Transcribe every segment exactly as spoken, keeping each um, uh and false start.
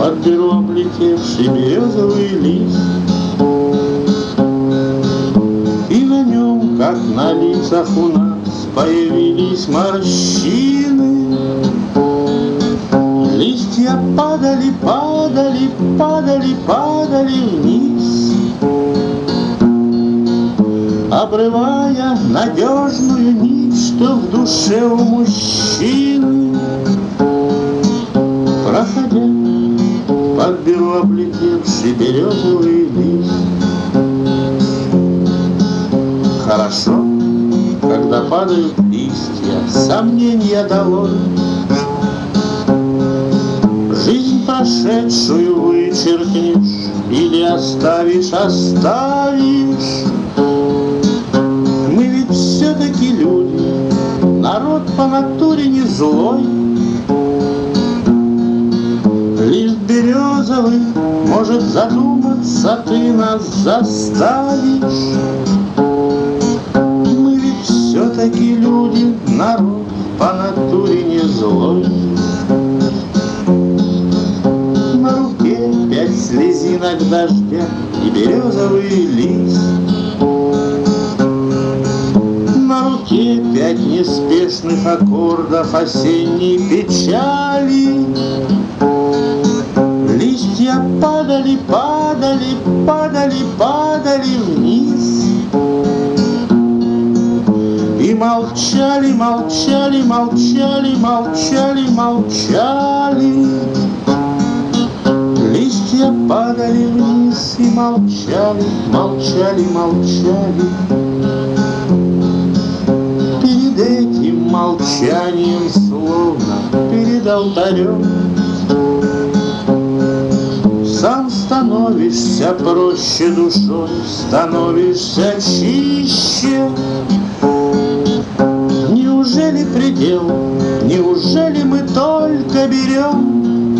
подберу облетевший березовый лист, и на нем, как на лицах у нас, появились морщины. Листья падали, падали, падали, падали вниз, обрывая надежную нить, что в душе у мужчины. Проходя, подберу облетевший березовый лист. Хорошо, когда падают листья, сомнения долой. Жизнь прошедшую вычеркнешь или оставишь, оставишь. Мы ведь все-таки люди, народ по натуре не злой. Лист березовый, может, задуматься ты нас заставишь. Мы ведь все-таки люди, народ по натуре не злой. Пять слезинок дождя и березовый лист. На руке пять неспешных аккордов осенней печали. Листья падали, падали, падали, падали вниз. И молчали, молчали, молчали, молчали, молчали. Листья падали вниз и молчали, молчали, молчали. Перед этим молчанием, словно перед алтарем, сам становишься проще душой, становишься чище. Неужели предел, неужели мы только берем?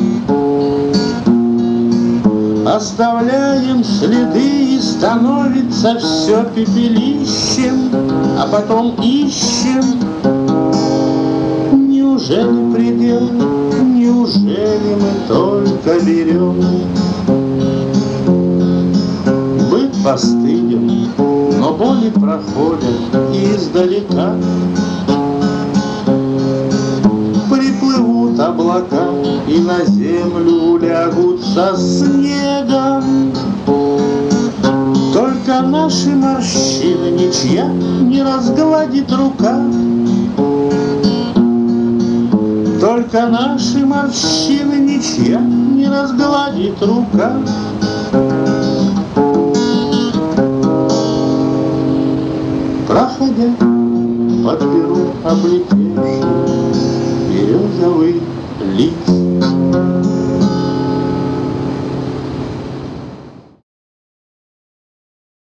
Оставляем следы, и становится все пепелищем, а потом ищем. Неужели предел, неужели мы только берем? Быт постыден, но боли проходят издалека. Приплывут облака и на землю лягут со снегом. Только наши морщины ничья не разгладит рука. Только наши морщины ничья не разгладит рука. Проходя, подберу облетевший березовый лист.